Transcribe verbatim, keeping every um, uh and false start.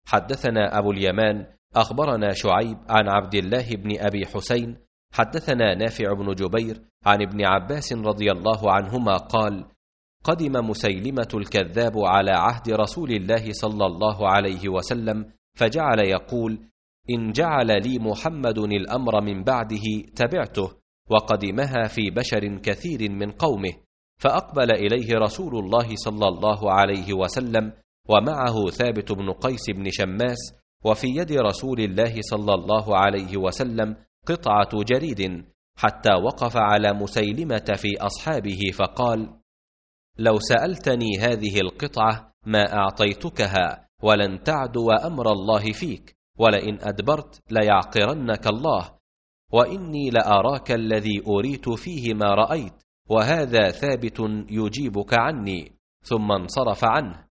حدثنا أبو اليمان أخبرنا شعيب عن عبد الله بن أبي حسين حدثنا نافع بن جبير عن ابن عباس رضي الله عنهما قال: قدم مسيلمة الكذاب على عهد رسول الله صلى الله عليه وسلم فجعل يقول: إن جعل لي محمد الأمر من بعده تبعته، وقدمها في بشر كثير من قومه. فأقبل إليه رسول الله صلى الله عليه وسلم ومعه ثابت بن قيس بن شماس، وفي يد رسول الله صلى الله عليه وسلم قطعة جريد، حتى وقف على مسيلمة في أصحابه فقال: لو سألتني هذه القطعة ما أعطيتكها، ولن تعدو أمر الله فيك، ولئن أدبرت ليعقرنك الله، وإني لأراك الذي أريت فيه ما رأيت، وهذا ثابت يجيبك عني. ثم انصرف عنه.